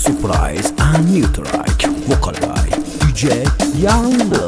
surprise and new track, vocal by DJ Yanda.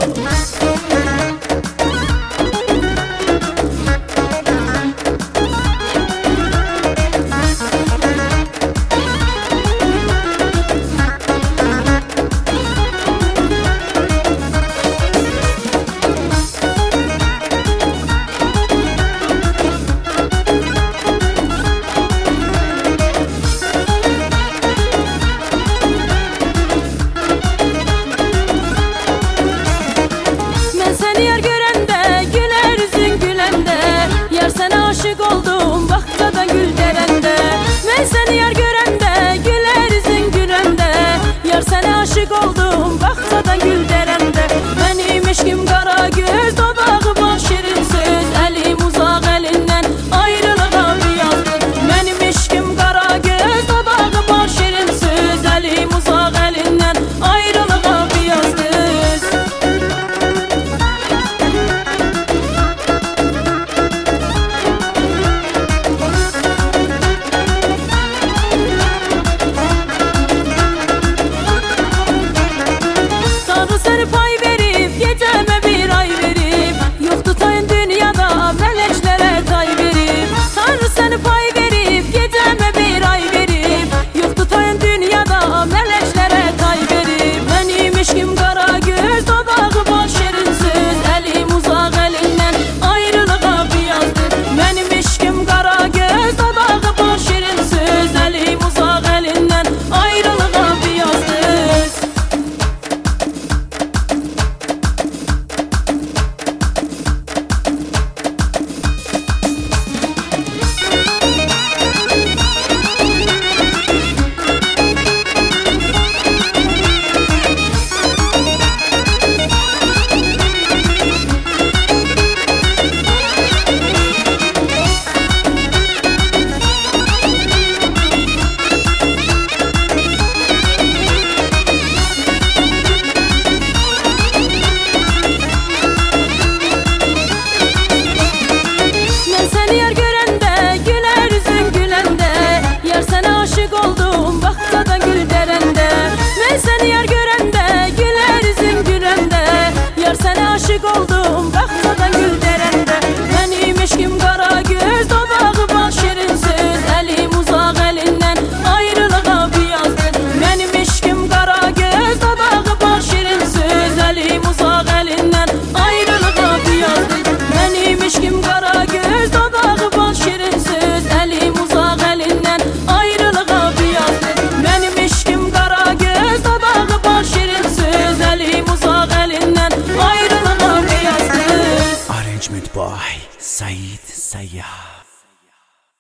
Aşık oldum bahçada gül derende. Ben seni yar görende güler yüzün gülende. Yar sana aşık oldum bahçada gül derende. Benim eşkim kara göz, dodağı bal şirin söz. Elim uzak elinden ayrılığa bir yazdı. Benim eşkim kara göz, dodağı bal şirin söz. Elim uzak elinden ayrılığa bir yazdı. Aşık oldum bahçada gül derende. Benim eşkim kara göz, dodağı bal şirin söz. Elim uzak elinden ayrılığa bir yazdı. Benim eşkim kara göz, dodağı bal şirin söz. Elim uzak elinden ayrılığa bir yazdı. Benim eşkim kara göz, dodağı bal şirin söz. Elim uzak elinden ayrılığa bir yazdı. Benim eşkim kara göz, dodağı bal şirin söz. Elim uzak elinden ayrılığa. Arrangement by Said Sayyah.